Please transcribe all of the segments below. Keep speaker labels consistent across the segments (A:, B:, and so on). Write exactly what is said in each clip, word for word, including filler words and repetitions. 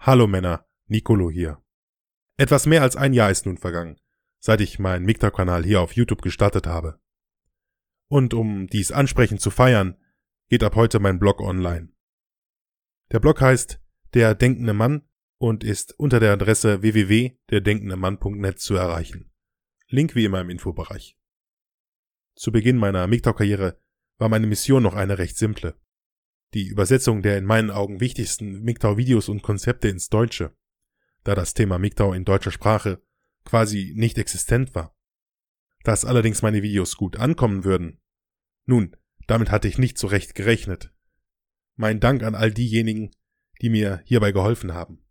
A: Hallo Männer, Nicolo hier. Etwas mehr als ein Jahr ist nun vergangen, seit ich meinen M G T O W-Kanal hier auf YouTube gestartet habe. Und um dies ansprechend zu feiern, geht ab heute mein Blog online. Der Blog heißt Der Denkende Mann und ist unter der Adresse w w w punkt der denkende mann punkt net zu erreichen. Link wie immer im Infobereich. Zu Beginn meiner M G T O W-Karriere war meine Mission noch eine recht simple. Die Übersetzung der in meinen Augen wichtigsten M G T O W-Videos und Konzepte ins Deutsche, da das Thema M G T O W in deutscher Sprache quasi nicht existent war. Dass allerdings meine Videos gut ankommen würden, nun, damit hatte ich nicht so recht gerechnet. Mein Dank an all diejenigen, die mir hierbei geholfen haben.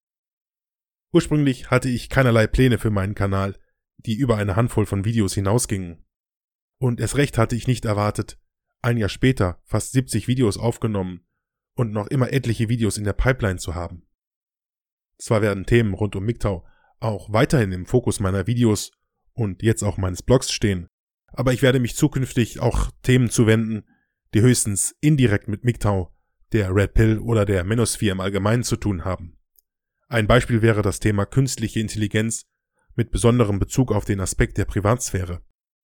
A: Ursprünglich hatte ich keinerlei Pläne für meinen Kanal, die über eine Handvoll von Videos hinausgingen. Und erst recht hatte ich nicht erwartet, ein Jahr später fast siebzig Videos aufgenommen und noch immer etliche Videos in der Pipeline zu haben. Zwar werden Themen rund um M G T O W auch weiterhin im Fokus meiner Videos und jetzt auch meines Blogs stehen, aber ich werde mich zukünftig auch Themen zuwenden, die höchstens indirekt mit M G T O W, der Red Pill oder der Manosphere im Allgemeinen zu tun haben. Ein Beispiel wäre das Thema künstliche Intelligenz mit besonderem Bezug auf den Aspekt der Privatsphäre.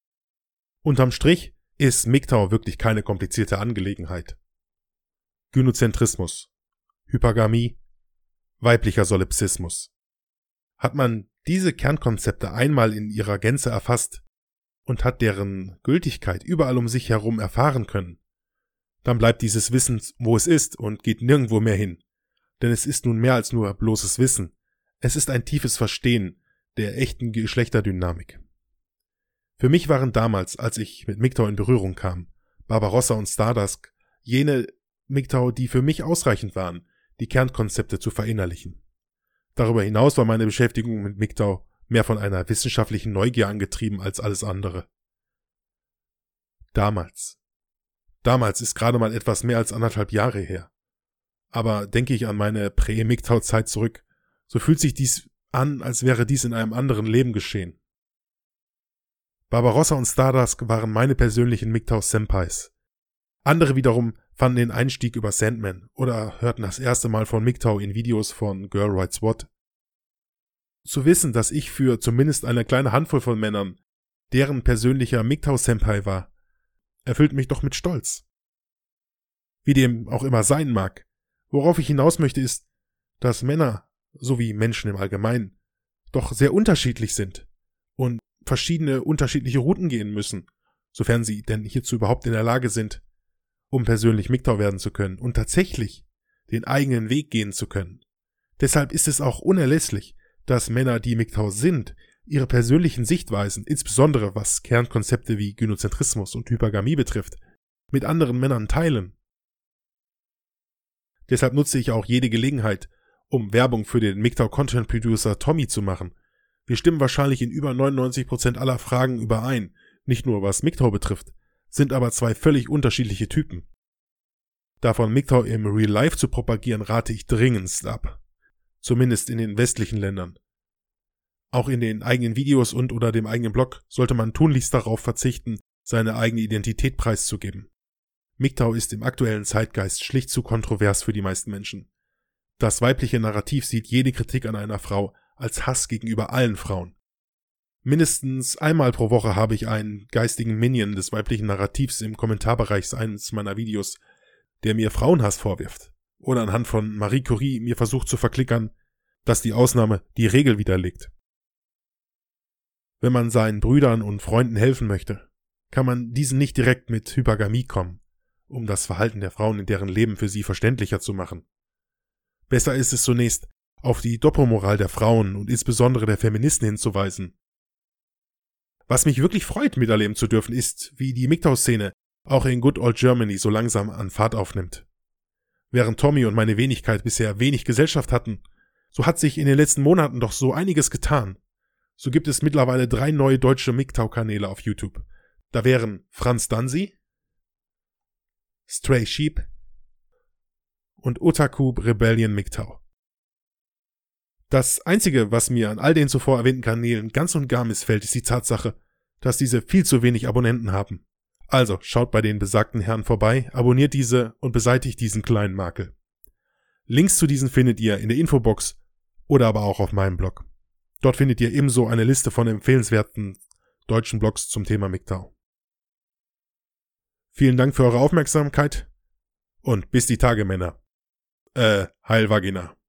A: Unterm Strich ist M G T O W wirklich keine komplizierte Angelegenheit. Gynozentrismus, Hypergamie, weiblicher Solipsismus. Hat man diese Kernkonzepte einmal in ihrer Gänze erfasst und hat deren Gültigkeit überall um sich herum erfahren können, dann bleibt dieses Wissen, wo es ist und geht nirgendwo mehr hin. Denn es ist nun mehr als nur bloßes Wissen. Es ist ein tiefes Verstehen der echten Geschlechterdynamik. Für mich waren damals, als ich mit M G T O W in Berührung kam, Barbarossa und Stardusk jene M G T O W, die für mich ausreichend waren, die Kernkonzepte zu verinnerlichen. Darüber hinaus war meine Beschäftigung mit M G T O W mehr von einer wissenschaftlichen Neugier angetrieben als alles andere. Damals. Damals ist gerade mal etwas mehr als anderthalb Jahre her. Aber denke ich an meine Prä-M G T O W-Zeit zurück, so fühlt sich dies an, als wäre dies in einem anderen Leben geschehen. Barbarossa und Stardusk waren meine persönlichen M G T O W-Senpais. Andere wiederum fanden den Einstieg über Sandman oder hörten das erste Mal von M G T O W in Videos von Girl Writes What. Zu wissen, dass ich für zumindest eine kleine Handvoll von Männern deren persönlicher M G T O W-Senpai war, erfüllt mich doch mit Stolz. Wie dem auch immer sein mag, worauf ich hinaus möchte ist, dass Männer, sowie Menschen im Allgemeinen, doch sehr unterschiedlich sind und verschiedene unterschiedliche Routen gehen müssen, sofern sie denn hierzu überhaupt in der Lage sind, um persönlich M G T O W werden zu können und tatsächlich den eigenen Weg gehen zu können. Deshalb ist es auch unerlässlich, dass Männer, die M G T O W sind, ihre persönlichen Sichtweisen, insbesondere was Kernkonzepte wie Gynozentrismus und Hypergamie betrifft, mit anderen Männern teilen. Deshalb nutze ich auch jede Gelegenheit, um Werbung für den M G T O W-Content-Producer Tommy zu machen. Wir stimmen wahrscheinlich in über neunundneunzig Prozent aller Fragen überein, nicht nur was M G T O W betrifft, sind aber zwei völlig unterschiedliche Typen. Davon M G T O W im Real Life zu propagieren, rate ich dringendst ab. Zumindest in den westlichen Ländern. Auch in den eigenen Videos und oder dem eigenen Blog sollte man tunlichst darauf verzichten, seine eigene Identität preiszugeben. M G T O W ist im aktuellen Zeitgeist schlicht zu kontrovers für die meisten Menschen. Das weibliche Narrativ sieht jede Kritik an einer Frau als Hass gegenüber allen Frauen. Mindestens einmal pro Woche habe ich einen geistigen Minion des weiblichen Narrativs im Kommentarbereich eines meiner Videos, der mir Frauenhass vorwirft oder anhand von Marie Curie mir versucht zu verklickern, dass die Ausnahme die Regel widerlegt. Wenn man seinen Brüdern und Freunden helfen möchte, kann man diesen nicht direkt mit Hypergamie kommen, um das Verhalten der Frauen in deren Leben für sie verständlicher zu machen. Besser ist es zunächst, auf die Doppelmoral der Frauen und insbesondere der Feministen hinzuweisen. Was mich wirklich freut, miterleben zu dürfen, ist, wie die M G T O W-Szene auch in Good Old Germany so langsam an Fahrt aufnimmt. Während Tommy und meine Wenigkeit bisher wenig Gesellschaft hatten, so hat sich in den letzten Monaten doch so einiges getan. So gibt es mittlerweile drei neue deutsche M G T O W-Kanäle auf YouTube. Da wären Franz Dansi, Stray Sheep und Otaku Rebellion M G T O W. Das Einzige, was mir an all den zuvor erwähnten Kanälen ganz und gar missfällt, ist die Tatsache, dass diese viel zu wenig Abonnenten haben. Also schaut bei den besagten Herren vorbei, abonniert diese und beseitigt diesen kleinen Makel. Links zu diesen findet ihr in der Infobox oder aber auch auf meinem Blog. Dort findet ihr ebenso eine Liste von empfehlenswerten deutschen Blogs zum Thema M G T O W. Vielen Dank für eure Aufmerksamkeit und bis die Tage, Männer. Äh, Heil Vagina.